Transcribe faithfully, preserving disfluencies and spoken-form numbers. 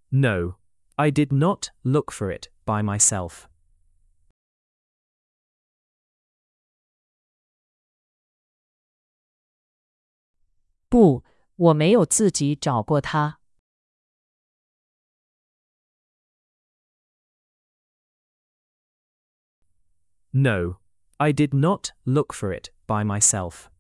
No, I did not look for it by myself. 不，我没有自己找过它。 No, I did not look for it by myself.